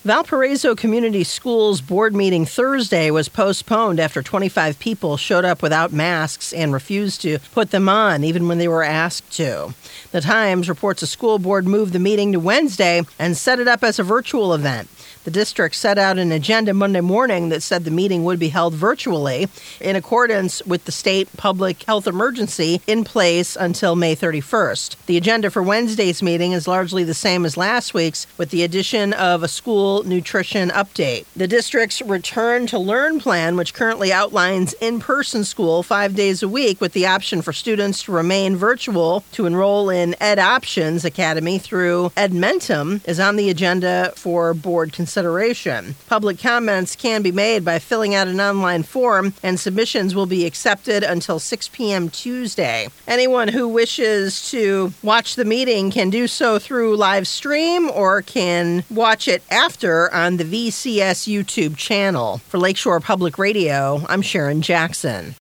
Valparaiso Community Schools board meeting Thursday was postponed after 25 people showed up without masks and refused to put them on, even when they were asked to. The Times reports a school board moved the meeting to Wednesday and set it up as a virtual event. The district set out an agenda Monday morning that said the meeting would be held virtually in accordance with the state public health emergency in place until May 31st. The agenda for Wednesday's meeting is largely the same as last week's, with the addition of a school nutrition update. The district's Return to Learn plan, which currently outlines in-person school 5 days a week with the option for students to remain virtual to enroll in Ed Options Academy through Edmentum, is on the agenda for board consideration. Public comments can be made by filling out an online form, and submissions will be accepted until 6 p.m. Tuesday. Anyone who wishes to watch the meeting can do so through live stream or can watch it after on the VCS YouTube channel. For Lakeshore Public Radio, I'm Sharon Jackson.